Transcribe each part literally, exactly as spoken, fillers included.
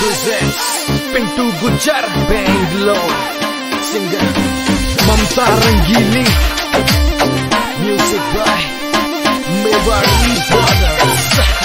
presents Pintu Gujar Bangalore. Singer Mamta Rangili. Music by Mewari Brothers.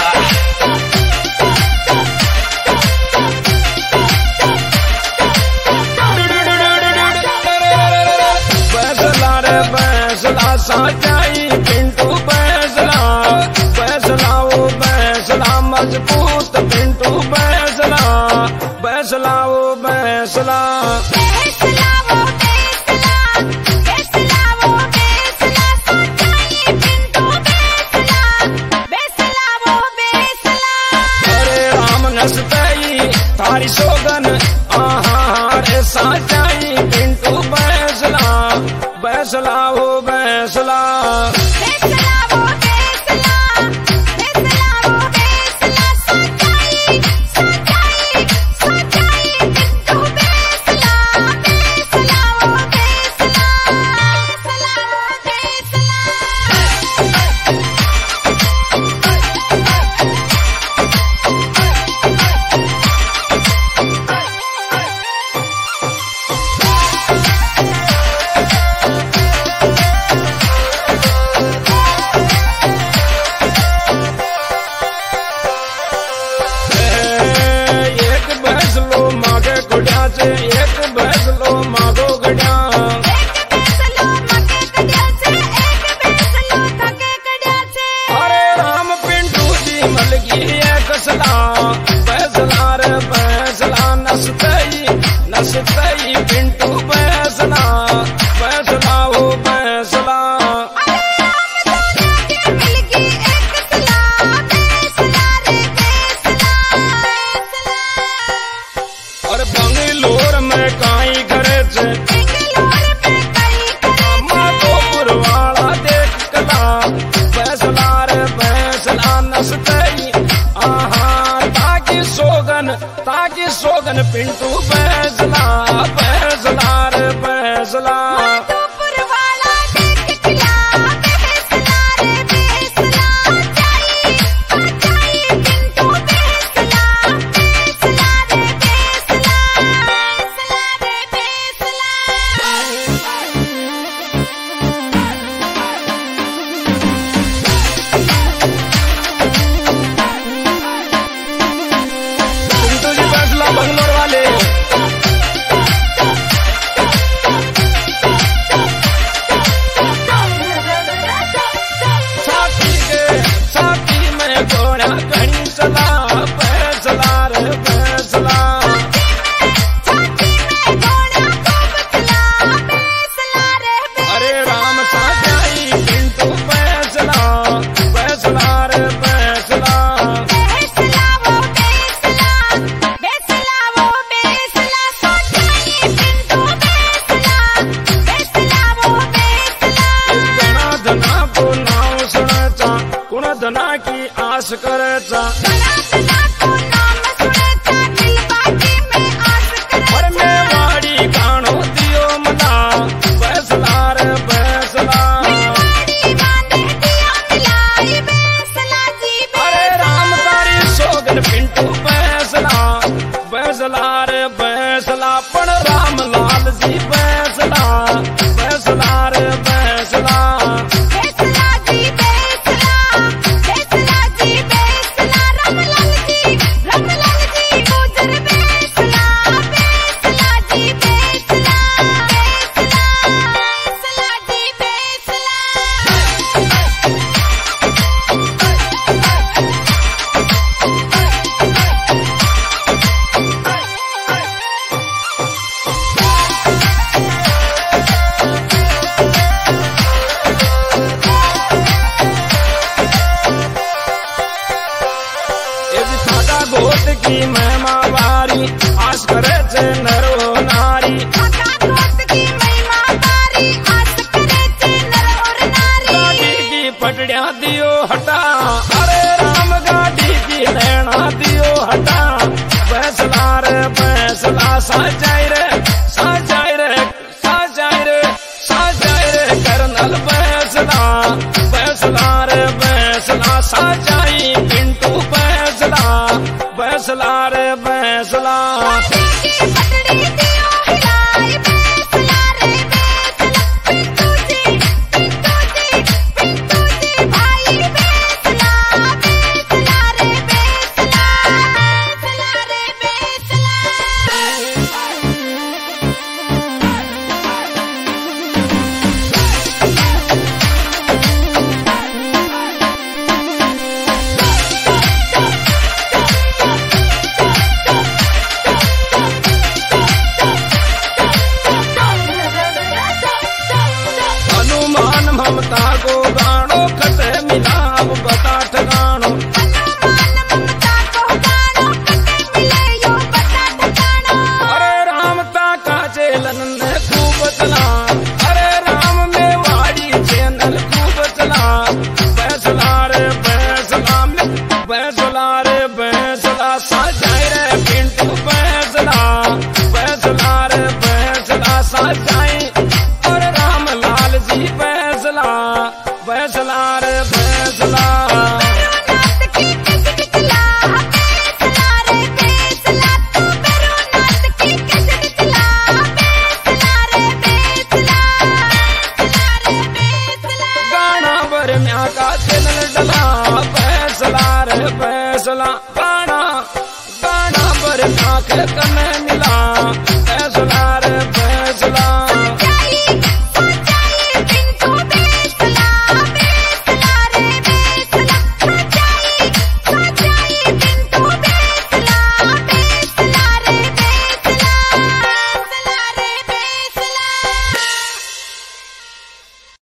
Baisla re baisla sajai Pintu baisla. Baisla o baisla मजबूत पिंटू बैसला. बैसला ओ बैसला. बैसला वो बैसला. बैसला वो बैसला सजाई पिंटू बैसला. बैसला वो बैसला. अरे राम नसतई थारी सोगन आहा रे सजाई पिंटू बैसला. बैसला ओ बैसला. बैसला वो बैसला. बैसला वो बैसला सजाई सजाई सजाई पिंटू बैसला. बैसला वो बैसला. बैसला वो एक बैसलो मागे गुड़िया से एक बैसलो मागो गड़िया. एक बैसलो मगे कड़िया से एक बैसलो थके कड़िया से. अरे राम पिंटू जी मलगी एक सला. बैसला रे बैसला नसतई नसतई पिंटू बैसला. बैसला हो बैसला. मिलगी एक सला. बैसला रे बैसला. और बंगलोर में काई करे से बेंगलोर में कई करे माधोपुर वाला देख कला. बैसला रे बैसला नसतई आहा ताकि सोगन ताकि सोगन पिंटू बैसला. बैसला रे बैसला. माधोपुर वाला देख किला. बैसला रे बैसला जाई जाई पिंटू बैसला. बैसला रे बैसला. बैसला रे बैसला. पिंटू जी बैसला बंगलोर वाले. छाती के छाती में घोड़ा घड़ी चला. बैसला रे बैसला. छाती में घोड़ा खूब चला. बैसला रे अरे राम साजाई पिंटू बैसला. बैसला रे बैसला. बैसला वो बैसला. बैसला वो बैसला सजाई पिंटू बैसला. बैसला वो बैसला. इस गणा धना को नाम सुनचा कुण धना की आस करचा. गणा गणा को नाम सुनता दिल बाकी में आस कर. हर में वाड़ी गाणो दियो मला. बैसला रे बैसला. वाड़ी बांधे दिया मिलाई. बैसला जी अरे राम तारी सोगन पिंटू बैसला. बैसला रे बैसला पण राम लाल जी बैसला. बैसला रे बैसला. बैसला जी बैसला. बैसला जी बैसला. रामलाल जी रामलाल जी गुजर बैसला. बैसला जी बैसला. बैसला बैसला जी बैसला. ये भी थाका गोत की महिमा वारी. आस करे छे नरो नारी. माता गोत की महिमा बारी. आस करे छे नर और नारी. गाड़ी की पटड़िया दियो हटा. अरे राम गाड़ी की लेना दियो हटा. बैसला रे बैसला साजाई रे साजाई रे साजाई रे साजाई रे करनल बैसला. बैसला रे बैसला साजाई पिंटू बैसला. बैसला रे बैसला. ममता को गाणो कटे मिलाव बता ठगाणो अरे रामता का चैनल ने खूब चला अरे राम में वाड़ी चैनल खूब चला फैसला रे फैसला में फैसला रे फैसला साजाए रे पिंटू फैसला फैसला रे फैसला साजाए और राम लाल जी फैसला फैसला रे फैसला गाना बर म्या का चैनल डला फैसला रे फैसला गाना गाना बर म्या के